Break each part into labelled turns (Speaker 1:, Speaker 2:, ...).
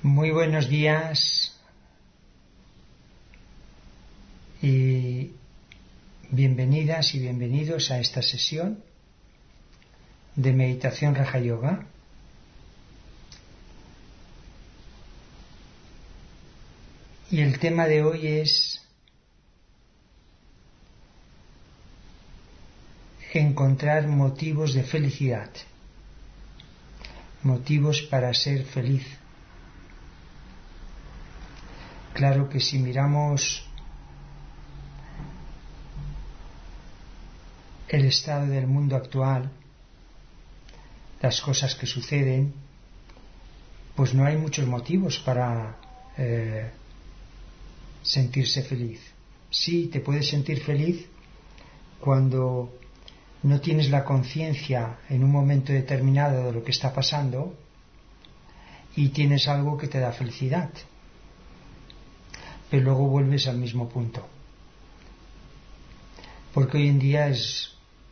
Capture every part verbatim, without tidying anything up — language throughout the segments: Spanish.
Speaker 1: Muy buenos días y bienvenidas y bienvenidos a esta sesión de meditación Raja Yoga. Y el tema de hoy es encontrar motivos de felicidad, motivos para ser feliz. Claro que si miramos el estado del mundo actual, las cosas que suceden, pues no hay muchos motivos para eh, sentirse feliz. Sí, te puedes sentir feliz cuando no tienes la conciencia en un momento determinado de lo que está pasando y tienes algo que te da felicidad, pero luego vuelves al mismo punto, porque hoy en día es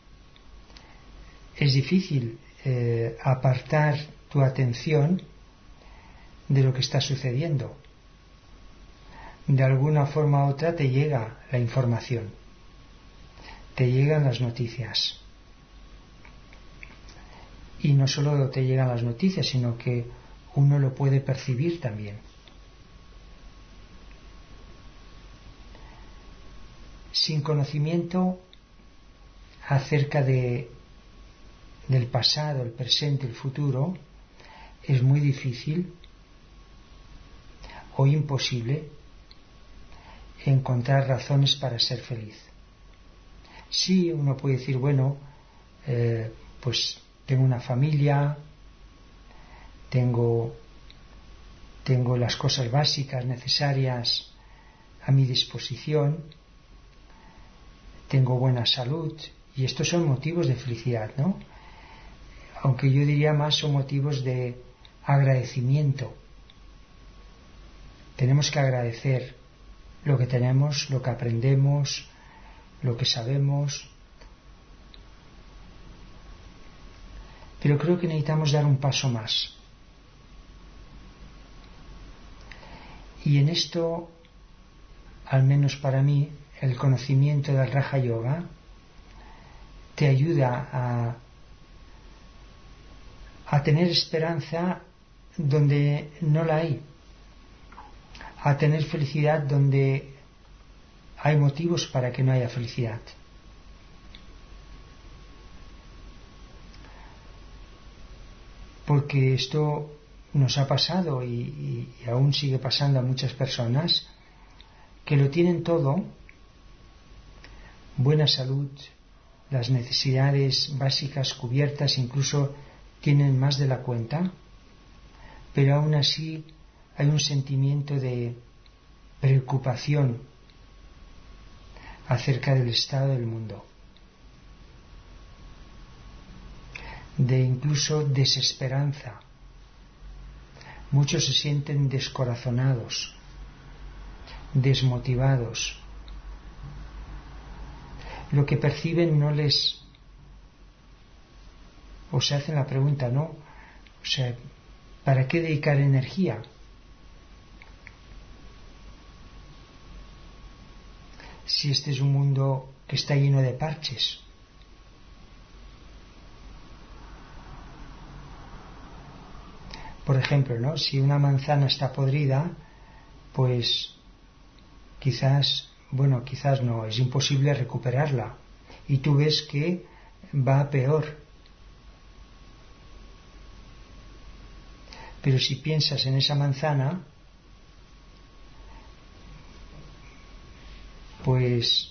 Speaker 1: es difícil eh, apartar tu atención de lo que está sucediendo. De alguna forma u otra te llega la información, te llegan las noticias, y no solo te llegan las noticias, sino que uno lo puede percibir también. Sin conocimiento acerca de, del pasado, el presente, el futuro, es muy difícil o imposible encontrar razones para ser feliz. Sí, uno puede decir, bueno, eh, pues tengo una familia, tengo, tengo las cosas básicas necesarias a mi disposición, tengo buena salud, y estos son motivos de felicidad, ¿no? Aunque yo diría más son motivos de agradecimiento. Tenemos que agradecer lo que tenemos, lo que aprendemos, lo que sabemos. Pero creo que necesitamos dar un paso más. Y en esto, al menos para mí, el conocimiento del Raja Yoga te ayuda a, a tener esperanza donde no la hay, a tener felicidad donde hay motivos para que no haya felicidad. Porque esto nos ha pasado y, y, y aún sigue pasando a muchas personas que lo tienen todo, buena salud, las necesidades básicas cubiertas, incluso tienen más de la cuenta, pero aún así hay un sentimiento de preocupación acerca del estado del mundo, de incluso desesperanza. Muchos se sienten descorazonados, desmotivados. Lo que perciben no les... o se hacen la pregunta, ¿no? O sea, ¿para qué dedicar energía? Si este es un mundo que está lleno de parches. Por ejemplo, ¿no? Si una manzana está podrida, pues quizás, bueno, quizás no, es imposible recuperarla. Y tú ves que va a peor. Pero si piensas en esa manzana, pues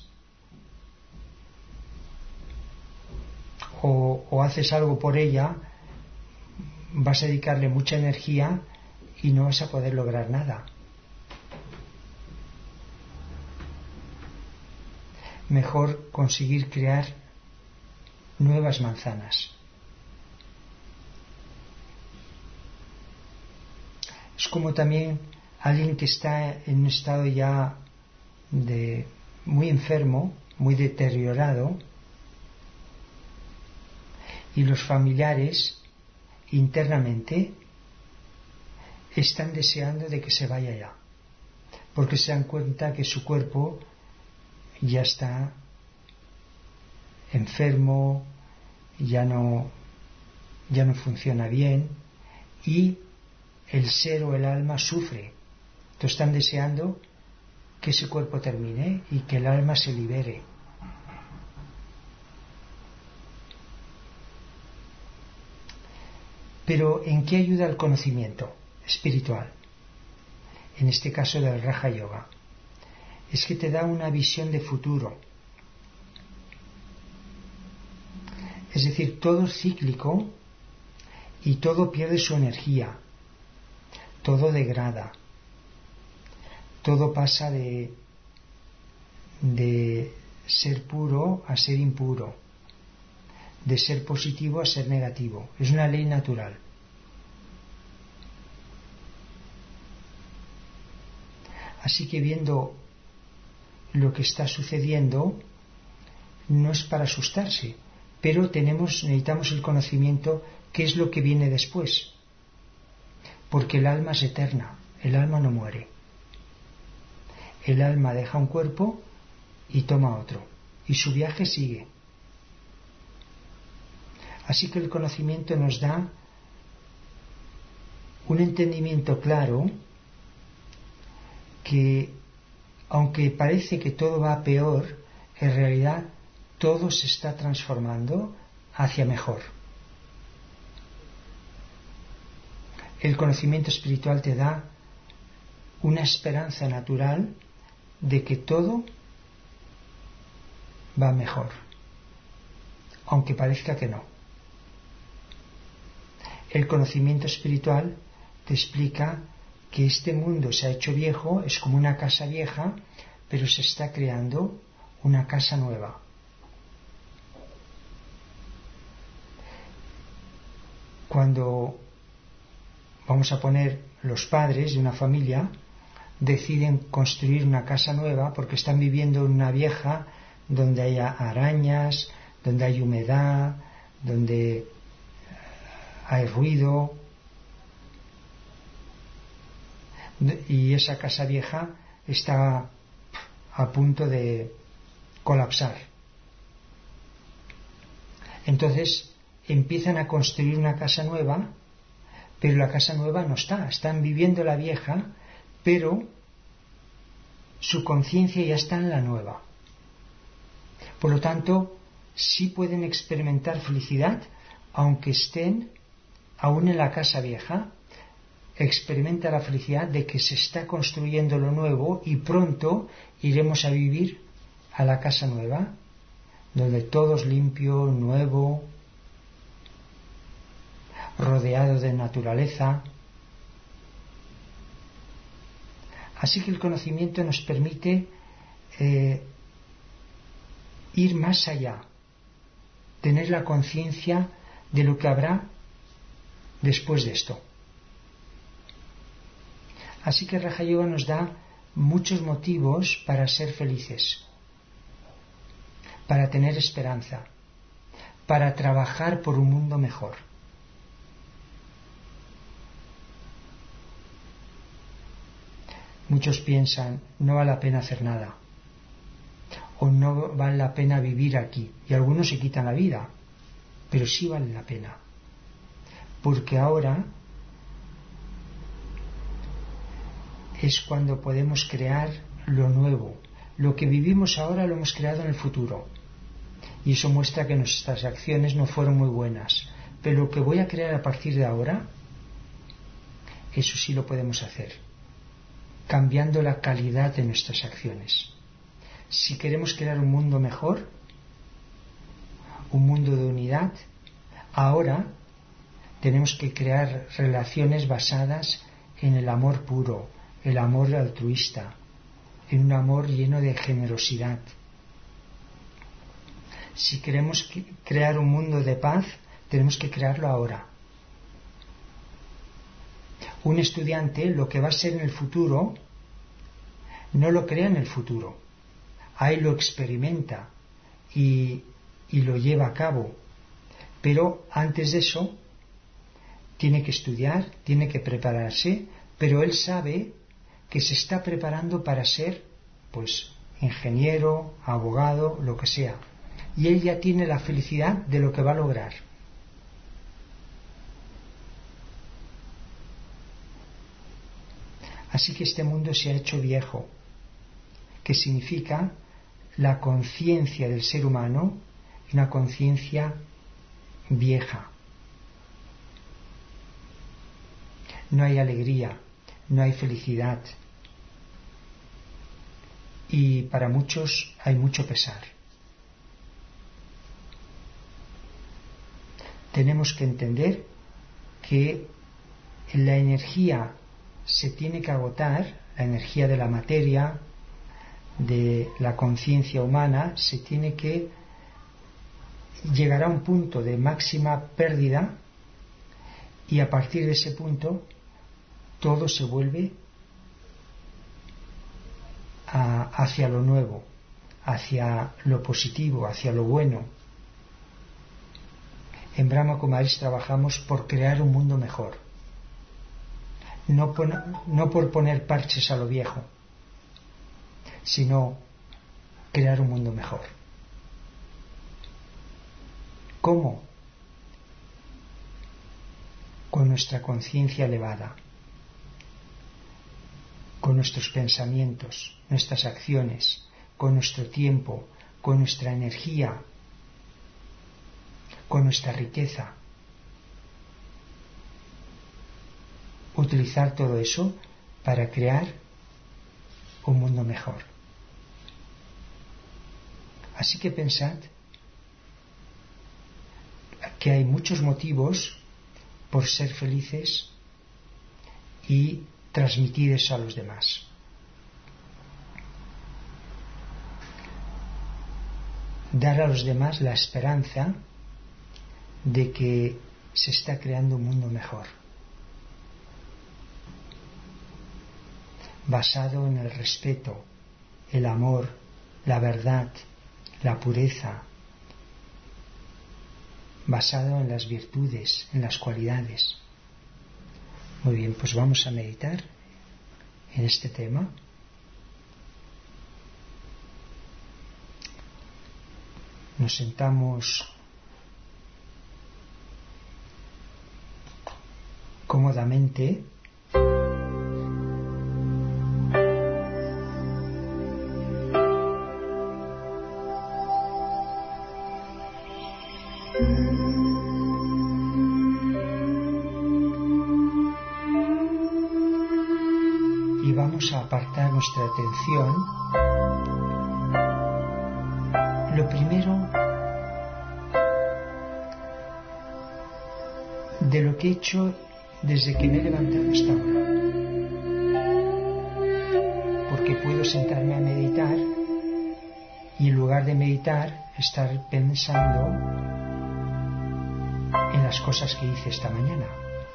Speaker 1: o, o haces algo por ella, vas a dedicarle mucha energía y no vas a poder lograr nada. Mejor conseguir crear nuevas manzanas. Es como también alguien que está en un estado ya de muy enfermo, muy deteriorado, y los familiares internamente están deseando de que se vaya ya, porque se dan cuenta que su cuerpo ya está enfermo, ya no, ya no funciona bien y el ser o el alma sufre. Entonces están deseando que ese cuerpo termine y que el alma se libere. Pero ¿en qué ayuda el conocimiento espiritual? En este caso del Raja Yoga. Es que te da una visión de futuro. Es decir, todo es cíclico y todo pierde su energía. Todo degrada. Todo pasa de, de ser puro a ser impuro. De ser positivo a ser negativo. Es una ley natural. Así que viendo lo que está sucediendo, no es para asustarse, pero tenemos, necesitamos el conocimiento qué es lo que viene después. Porque el alma es eterna, el alma no muere. El alma deja un cuerpo y toma otro, y su viaje sigue. Así que el conocimiento nos da un entendimiento claro que, aunque parece que todo va a peor, en realidad todo se está transformando hacia mejor. El conocimiento espiritual te da una esperanza natural de que todo va mejor, aunque parezca que no. El conocimiento espiritual te explica que este mundo se ha hecho viejo, es como una casa vieja, pero se está creando una casa nueva. Cuando, vamos a poner, los padres de una familia deciden construir una casa nueva porque están viviendo en una vieja donde haya arañas, donde hay humedad, donde hay ruido, y esa casa vieja está a punto de colapsar. Entonces empiezan a construir una casa nueva, pero la casa nueva no está, están viviendo la vieja, pero su conciencia ya está en la nueva. Por lo tanto, sí pueden experimentar felicidad, aunque estén aún en la casa vieja. Experimenta la felicidad de que se está construyendo lo nuevo y pronto iremos a vivir a la casa nueva, donde todo es limpio, nuevo, rodeado de naturaleza. Así que el conocimiento nos permite eh, ir más allá, tener la conciencia de lo que habrá después de esto. Así que Raja Yoga nos da muchos motivos para ser felices, para tener esperanza, para trabajar por un mundo mejor. Muchos piensan, no vale la pena hacer nada, o no vale la pena vivir aquí, y algunos se quitan la vida, pero sí vale la pena, porque ahora es cuando podemos crear lo nuevo. Lo que vivimos ahora lo hemos creado en el futuro. Y eso muestra que nuestras acciones no fueron muy buenas. Pero lo que voy a crear a partir de ahora, eso sí lo podemos hacer. Cambiando la calidad de nuestras acciones. Si queremos crear un mundo mejor, un mundo de unidad, ahora tenemos que crear relaciones basadas en el amor puro, el amor altruista, en un amor lleno de generosidad. Si queremos crear un mundo de paz, tenemos que crearlo ahora. Un estudiante lo que va a ser en el futuro, no lo crea en el futuro. Ahí lo experimenta y, y lo lleva a cabo. Pero antes de eso, tiene que estudiar, tiene que prepararse pero él sabe que se está preparando para ser, pues, ingeniero, abogado, lo que sea. Y él ya tiene la felicidad de lo que va a lograr. Así que este mundo se ha hecho viejo, que significa la conciencia del ser humano, una conciencia vieja. No hay alegría, no hay felicidad. Y para muchos hay mucho pesar. Tenemos que entender que la energía se tiene que agotar, la energía de la materia, de la conciencia humana, se tiene que llegar a un punto de máxima pérdida, y a partir de ese punto todo se vuelve a, hacia lo nuevo, hacia lo positivo, hacia lo bueno. En Brahma Kumaris trabajamos por crear un mundo mejor, no, pon, no por poner parches a lo viejo, sino crear un mundo mejor. ¿Cómo? Con nuestra conciencia elevada, con nuestros pensamientos, nuestras acciones, con nuestro tiempo, con nuestra energía, con nuestra riqueza. Utilizar todo eso para crear un mundo mejor. Así que pensad que hay muchos motivos por ser felices y transmitir eso a los demás. Dar a los demás la esperanza de que se está creando un mundo mejor, basado en el respeto, el amor, la verdad, la pureza, basado en las virtudes, en las cualidades. Muy bien, pues vamos a meditar en este tema. Nos sentamos cómodamente. Y vamos a apartar nuestra atención. Lo primero, de lo que he hecho desde que me he levantado hasta ahora, porque puedo sentarme a meditar y en lugar de meditar estar pensando en las cosas que hice esta mañana.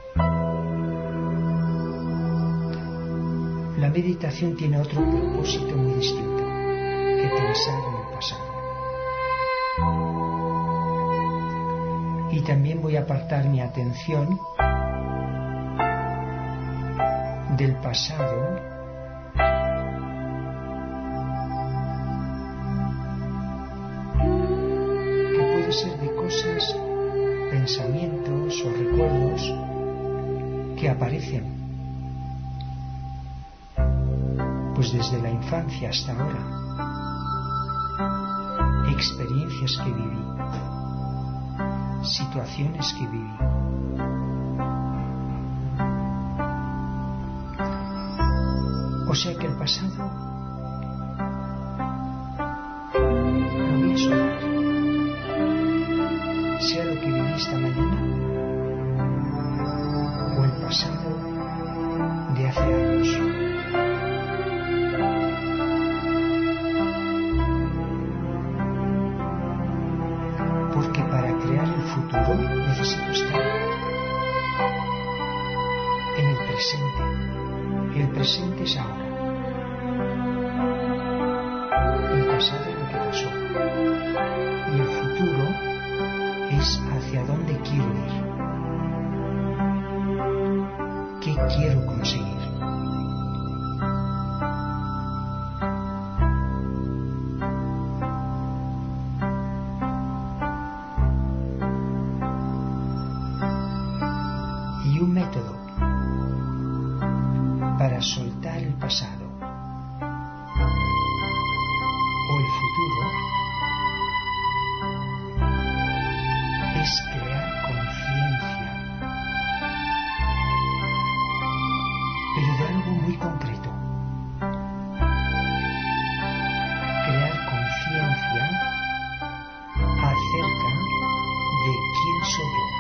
Speaker 1: La meditación tiene otro propósito muy distinto que pensar en el pasado. Y también voy a apartar mi atención del pasado que puede ser de cosas, pensamientos o recuerdos que aparecen pues desde la infancia hasta ahora, experiencias que viví, situaciones que viví. O sea que el pasado lo voy a soltar, sea lo que viví esta mañana o el pasado de hace años. Porque para crear el futuro necesito estar en el presente. El presente es ahora. El pasado es lo que pasó. Y el futuro es hacia dónde quiero ir. ¿Qué quiero conseguir? para soltar el pasado o el futuro es crear conciencia, pero de algo muy concreto. Crear conciencia acerca de quién soy yo.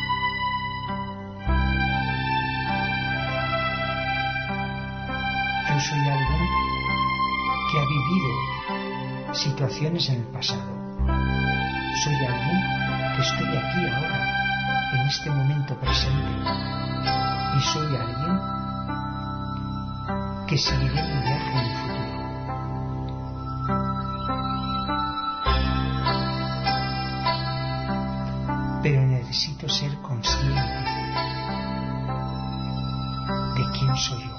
Speaker 1: Yo soy alguien que ha vivido situaciones en el pasado. Soy alguien que estoy aquí ahora, en este momento presente. Y soy alguien que seguiré mi viaje en el futuro. Pero necesito ser consciente de quién soy yo.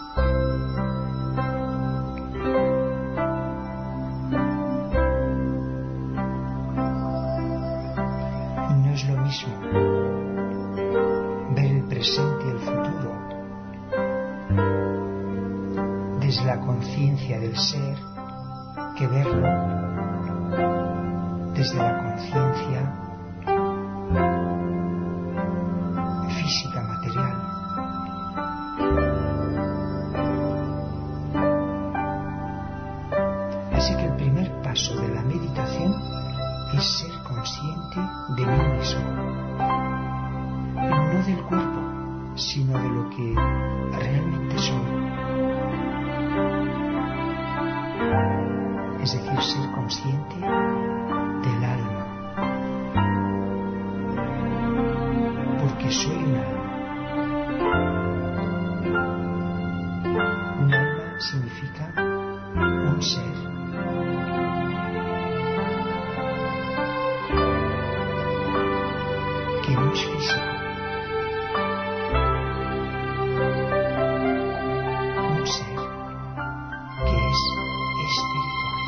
Speaker 1: No es lo mismo ver el presente y el futuro desde la conciencia del ser que verlo desde la conciencia física, material. Así que el primer paso de la meditación es ser consciente de mí mismo, no del cuerpo, sino de lo que realmente soy. Es decir, ser consciente del alma, porque soy un alma. Un alma significa un ser. Que no es físico. Un ser que es espiritual.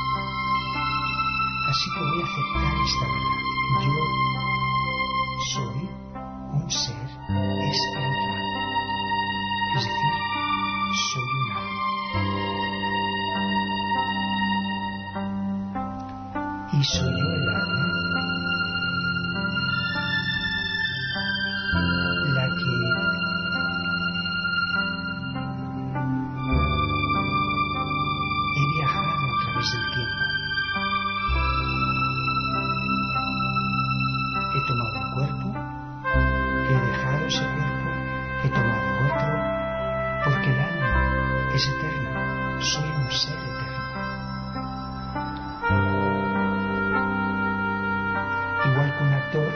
Speaker 1: Así que voy a aceptar esta verdad. Yo soy un ser espiritual. Es decir, soy un alma. Y soy yo el alma la que he viajado a través del tiempo. He tomado un cuerpo, he dejado ese cuerpo, he tomado otro, porque el alma es eterna, soy un ser eterno. Igual que un actor,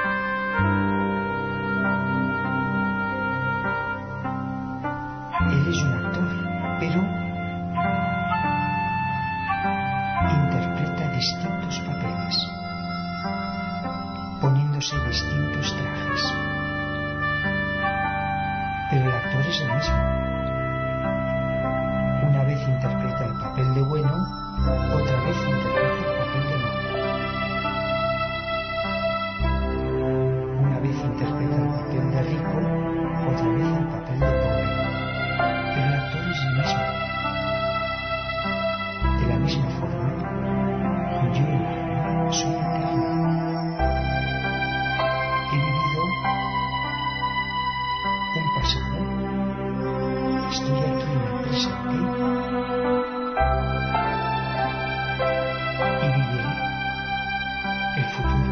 Speaker 1: él es un actor, pero interpreta distintos papeles, poniéndose distintos trajes. Pero el actor es el mismo. Una vez interpreta el papel de bueno, otra vez interpreta el papel de malo. Una vez interpreta el papel de rico, otra vez el papel de pobre. Pero el actor es el mismo. De la misma forma, yo soy eterno. He vivido un pasado, estoy aquí en el presente y viviré el futuro.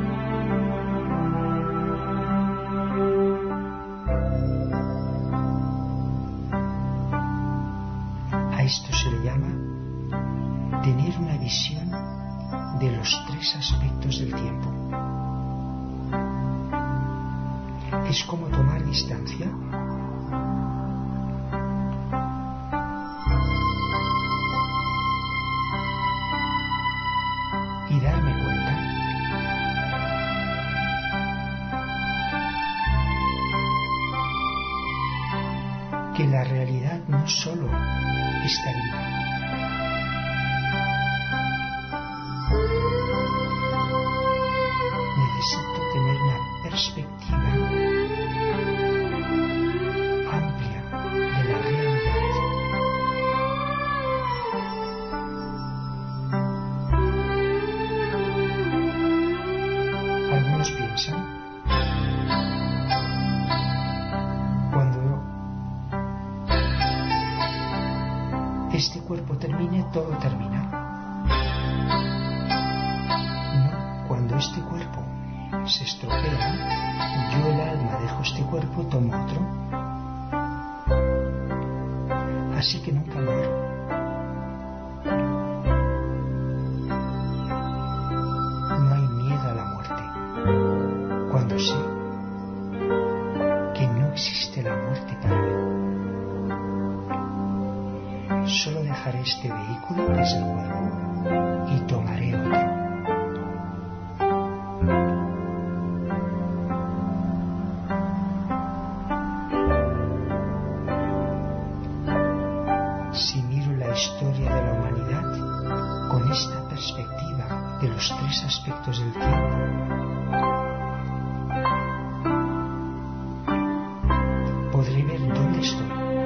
Speaker 1: A esto se le llama tener una visión de los tres aspectos del tiempo. Es como tomar distancia y darme cuenta que la realidad no solo esta vida, necesito tener una perspectiva amplia de la este cuerpo termine, todo termina. No, cuando este cuerpo se estropea, yo el alma dejo este cuerpo, tomo otro. Así que nunca muero. No hay miedo a la muerte. Cuando sé que no existe la muerte para mí, solo dejaré este vehículo que es el cuerpo y tomaré otro. Si miro la historia de la humanidad con esta perspectiva de los tres aspectos del tiempo, podré ver dónde estoy.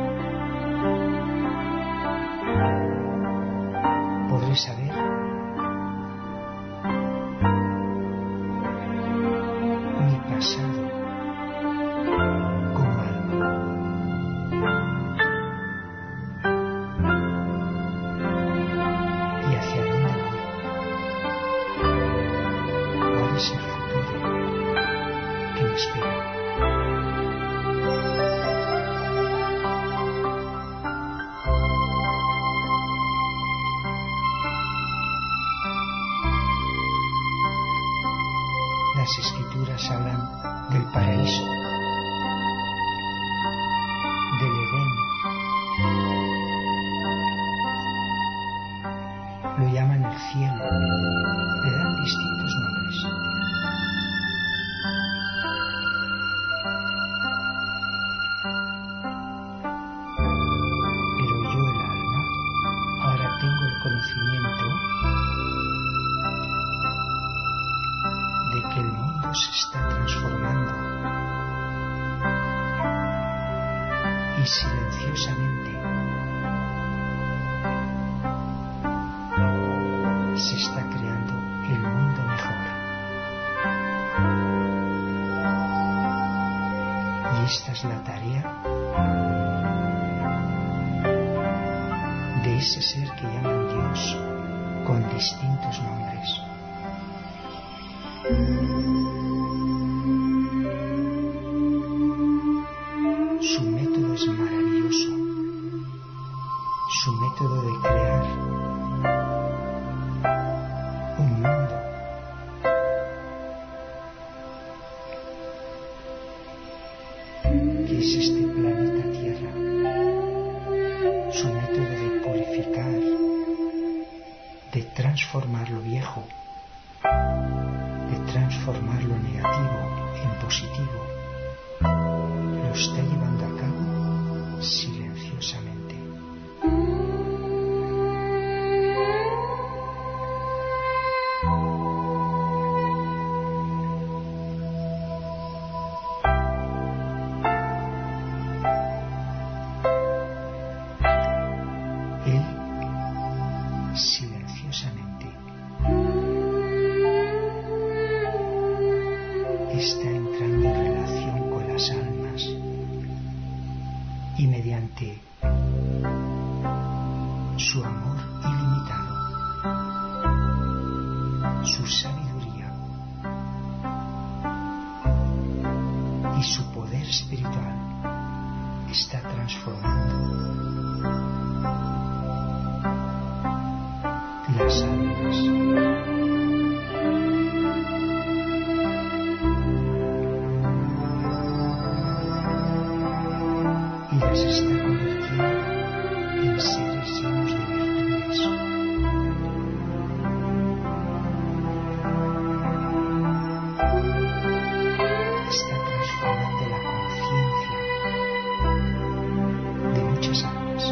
Speaker 1: Podré saber mi pasado como alma. Y hacia dónde voy. ¿Cuál es el futuro que me espera? Las escrituras hablan del paraíso, del Edén. Lo llaman el cielo, le dan distintos nombres. Pero yo, el alma, ahora tengo el conocimiento de que el mundo se está transformando y silenciosamente se está creando el mundo mejor. Y esta es la tarea de ese ser que llaman Dios con distintos nombres. Su método es maravilloso. Su método de crear un mundo que es este planeta Tierra. Su método de purificar, de transformar lo viejo, de transformar lo negativo en positivo, lo está llevando a cabo silenciosamente. Él silenciosamente está entrando en relación con las almas y mediante su amor ilimitado, su sabiduría y su poder espiritual está transformando las almas. Y las está convirtiendo en seres llenos de virtudes. Está transformando la conciencia de muchas almas.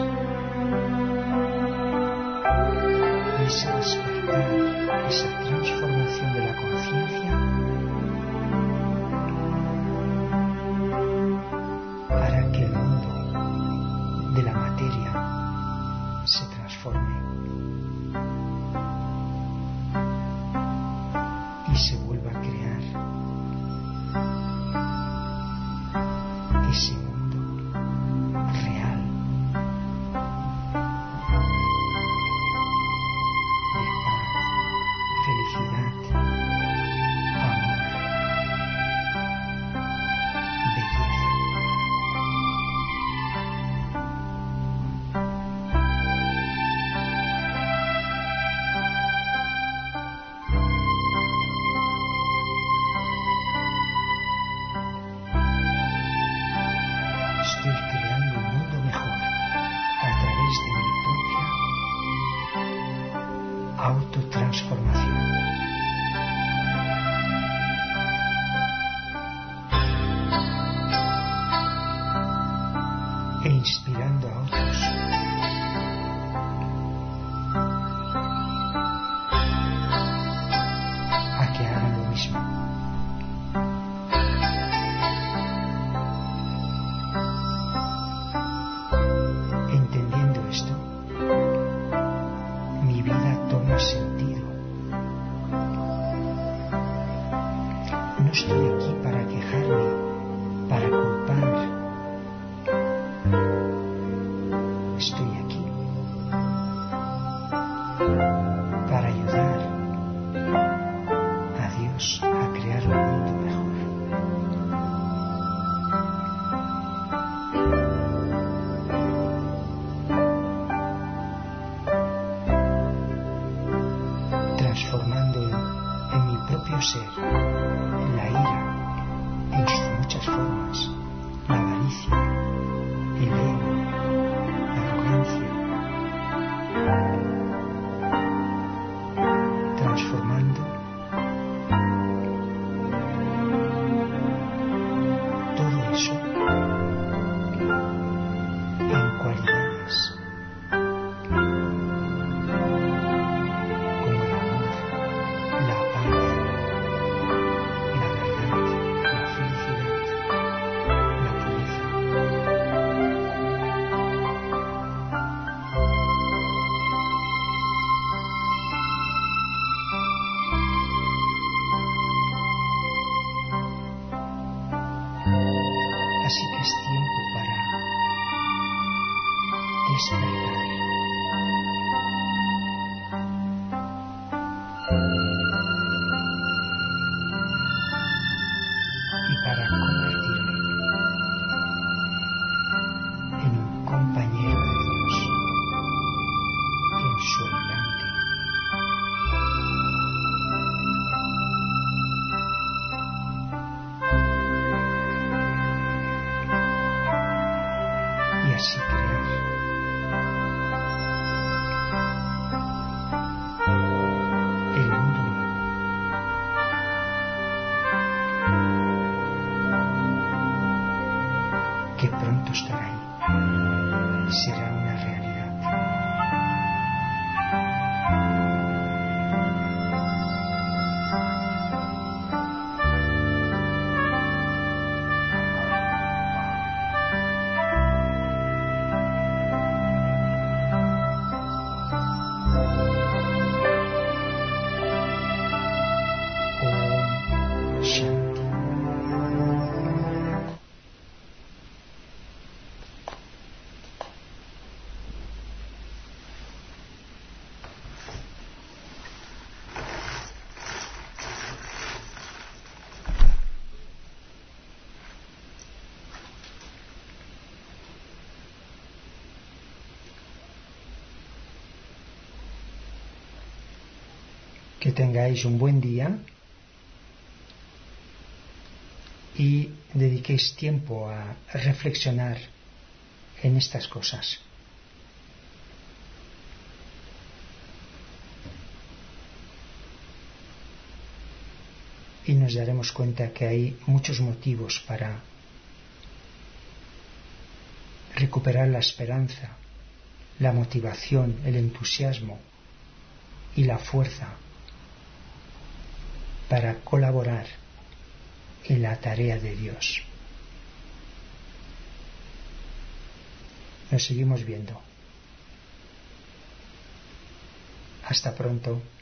Speaker 1: Y ese despertar, esa transformación de la conciencia hará que el mundo e inspirando a otros a que hagan lo mismo. Entendiendo esto, mi vida toma sentido. No estoy aquí para quejarme, para culpar. Estoy aquí para ayudar a Dios a crear un mundo mejor. Transformando en mi propio ser la ira en sus muchas formas, la avaricia, el ego, la arrogancia, transformando todo eso en cualidades como el amor, la paz, la verdad, la felicidad, la pureza. Así que es tiempo para despertar y para convertirme en un compañero de Dios en su ayudante. Y así crear el mundo nuevo que pronto estará ahí, será una realidad. Om Shanti. Que tengáis un buen día y dediquéis tiempo a reflexionar en estas cosas. Y nos daremos cuenta que hay muchos motivos para recuperar la esperanza, la motivación, el entusiasmo y la fuerza para colaborar en la tarea de Dios. Nos seguimos viendo. Hasta pronto.